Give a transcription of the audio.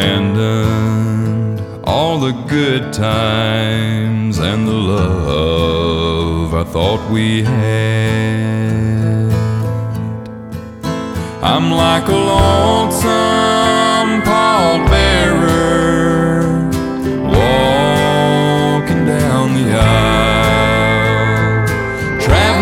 abandoned all the good times and the love I thought we had. I'm like a lonesome